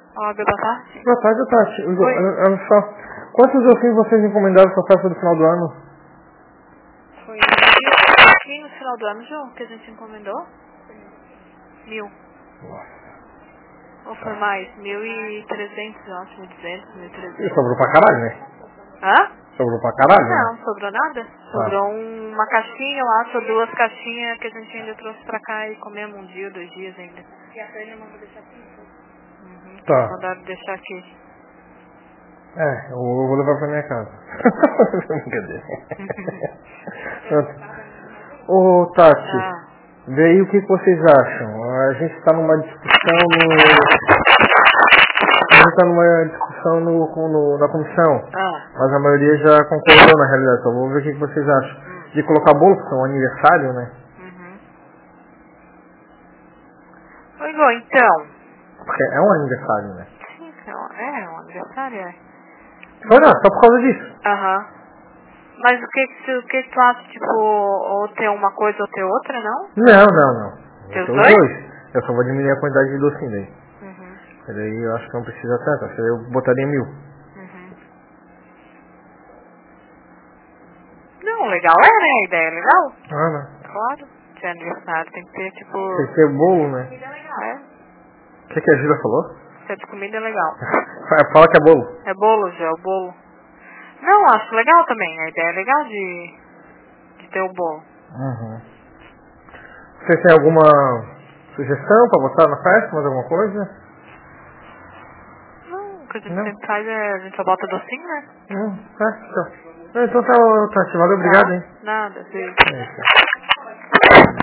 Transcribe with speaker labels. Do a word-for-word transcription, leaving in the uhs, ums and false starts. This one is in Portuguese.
Speaker 1: Olá, boa tarde.
Speaker 2: Boa tarde, Tati.
Speaker 1: Oi.
Speaker 2: Olha só, quantos docinhos vocês encomendaram para a festa do final do ano?
Speaker 1: Foi mil aqui no final do ano, João, que a gente encomendou? Mil. Ou foi mais? Mil e trezentos, eu acho, mil e duzentos, mil e
Speaker 2: E
Speaker 1: trezentos.
Speaker 2: sobrou pra caralho, né?
Speaker 1: Hã?
Speaker 2: Sobrou pra caralho,
Speaker 1: Não,
Speaker 2: né?
Speaker 1: sobrou nada. Sobrou um- uma caixinha, eu acho, ou duas caixinhas que a gente ainda trouxe pra cá e comemos um dia, dois dias ainda. E a Fernanda mandou deixar aqui? Uhum,
Speaker 2: Tá.
Speaker 1: eles mandaram deixar aqui.
Speaker 2: É, eu vou eu vou levar pra minha casa. Brincadeira. Ô, Tati,
Speaker 1: Ah.
Speaker 2: vê aí o que que vocês acham. A gente está numa discussão no... A gente está numa discussão no, no, na comissão,
Speaker 1: Ah.
Speaker 2: mas a maioria já concordou na realidade. Então vamos ver o que que vocês acham.
Speaker 1: Hum.
Speaker 2: De colocar bolo, porque é um aniversário, né?
Speaker 1: Uhum. Oi, Gô, então.
Speaker 2: Porque é um aniversário, né?
Speaker 1: Sim, é um é um aniversário, é.
Speaker 2: Olha, só por causa disso.
Speaker 1: Aham. Mas o que que tu, o que que tu acha, tipo, ou ter uma coisa ou ter outra, não?
Speaker 2: Não, não, não.
Speaker 1: Ter
Speaker 2: Vai
Speaker 1: os
Speaker 2: ser os
Speaker 1: dois?
Speaker 2: dois. Eu só vou diminuir a quantidade de docinho daí.
Speaker 1: Uhum.
Speaker 2: E daí eu acho que não precisa tanto. Acho que eu botaria mil.
Speaker 1: Uhum. Não, legal é, né? A ideia é legal.
Speaker 2: Ah, não.
Speaker 1: Claro. Se é aniversário tem que ter, tipo...
Speaker 2: Tem que ter bolo, né?
Speaker 1: É,
Speaker 2: O que, que a Gila falou?
Speaker 1: se é de comida é legal.
Speaker 2: Fala que é bolo.
Speaker 1: É bolo, já, é o bolo. Não, acho legal também. A ideia é legal de, de ter o bolo.
Speaker 2: Uhum. Vocês têm alguma sugestão pra botar na festa? Mais alguma coisa?
Speaker 1: Não, o que a gente
Speaker 2: Não?
Speaker 1: sempre faz é, a gente só bota docinho, né?
Speaker 2: Não, tá, então. Então tá, Tati, valeu, obrigado,
Speaker 1: Tá.
Speaker 2: hein?
Speaker 1: Nada, sim.
Speaker 2: É isso.